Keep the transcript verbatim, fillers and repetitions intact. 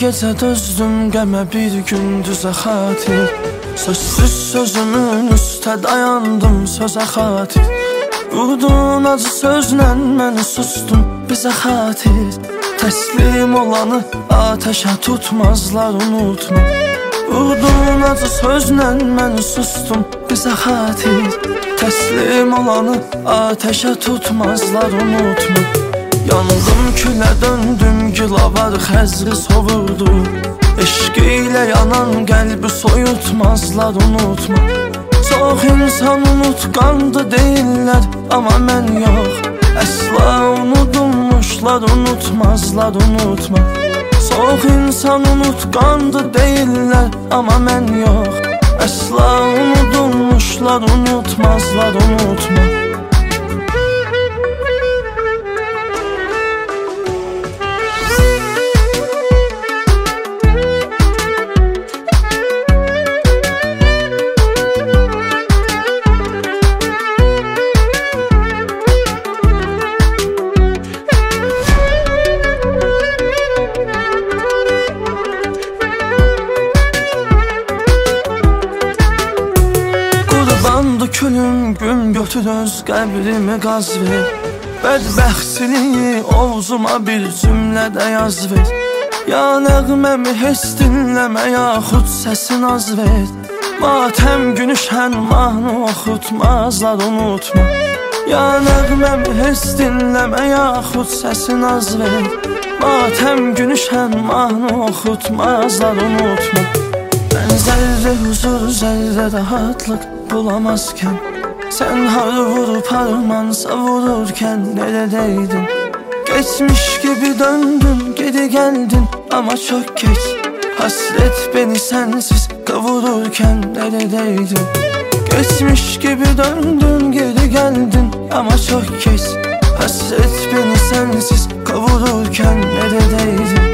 gecə dözdüm qəmə, bir gündüzə xatir. Sözsüz sözümün üstə dayandım sözə xatir. Vurdun acı sözlə məni sustum bizə xatir. Təslim olanı ateşə tutmazlar unutma. Vurdun acı sözlə məni sustum bizə xatir. Təslim olanı ateşə tutmazlar unutma. Yandım külə döndüm gilavar xəzri sovurdu. Eşq ilə yanan qəlbi soyutmazlar unutma. Çox insan unutqandı deyirlər, amma mən yox. Əsla unudulmuşlar unutmazlar unutma. Çox insan unutqandı deyirlər, amma mən yox. Əsla unudulmuşlar unutmazlar unutma. Qurbandı külüm gün götür öz qəbrimi qaz ver. Bədbəxtliyi ovzuma bir cümlədə yaz ver. Ya nəğməmi heç dinləmə, yaxud səsin az ver. Matəm günüşən mahnı oxutmazlar unutma. Ya nəğməmi heç dinləmə, yaxud səsin az ver. Matəm günüşən mahnı oxutmazlar unutma. Mən zərrə huzur, zərrə rahatlıq bulamazkən, sən har vurup harmansa vururkən neredeydin? Geçmiş gibi döndün, geri geldin ama çok geç. Hasret beni sensiz kavururken neredeydin? Geçmiş gibi döndün, geri geldin ama çok geç. Hasret beni sensiz kavururken neredeydin?